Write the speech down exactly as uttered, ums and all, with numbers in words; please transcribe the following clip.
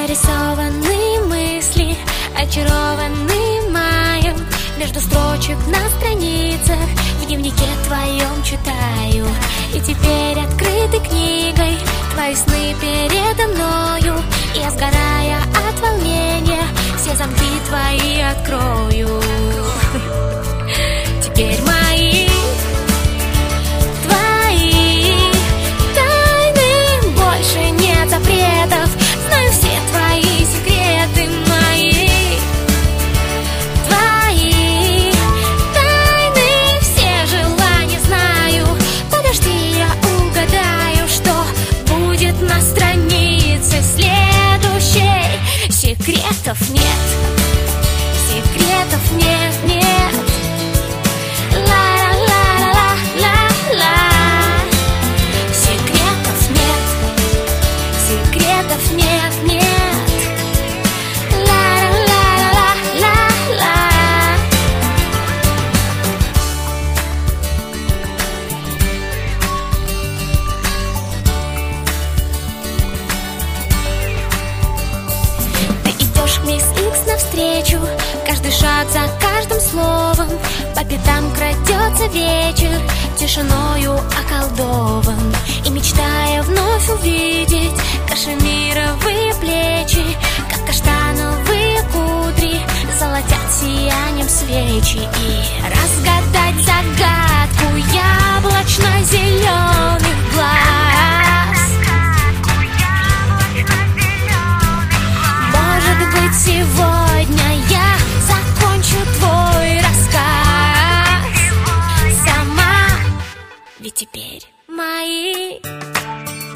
Нарисованы мысли, очарованы маем. Между строчек на страницах в дневнике твоем читаю. И теперь открытой книгой твои сны передо мною. Я, сгорая от волнения, все замки твои открою. Теперь мои, твои тайны, больше нет запретов. Знаю все твои секреты, мои, твои тайны, все желания знаю. Подожди, я угадаю, что будет на странице следующей. Секретов нет, секретов нет, нет. Нет, нет, ла-ла-ла-ла-ла-ла. Ты идешь к мисс Икс навстречу, каждый шаг за каждым словом. По пятам крадется вечер, тишиною околдован. И мечтая вновь увидеть кашемировые плечи, как каштановые кудри, золотят сиянием свечи. И разгадать загадку яблочно-зеленых глаз. Может быть, сегодня я закончу твой рассказ сама. Ведь теперь мои